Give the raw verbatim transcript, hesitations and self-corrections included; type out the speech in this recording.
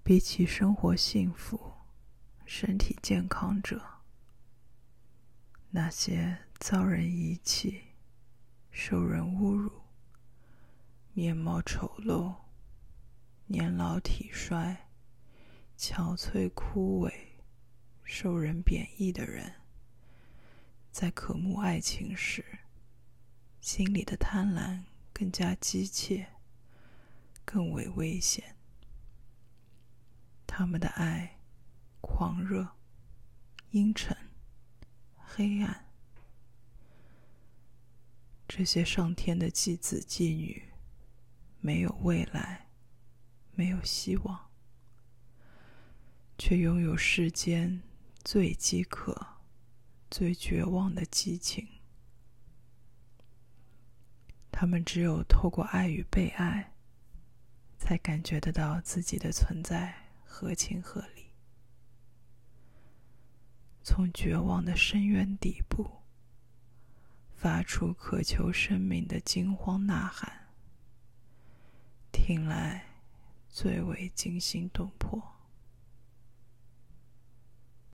比起生活幸福、身体健康者，那些遭人遗弃、受人侮辱、面貌丑陋、年老体衰、憔悴枯萎、受人贬义的人，在渴慕爱情时，心里的贪婪更加激切，更为危险。他们的爱狂热、阴沉、黑暗。这些上天的继子继女，没有未来，没有希望，却拥有世间最饥渴、最绝望的激情。他们只有透过爱与被爱，才感觉得到自己的存在合情合理。从绝望的深渊底部发出渴求生命的惊慌呐喊，听来最为惊心动魄。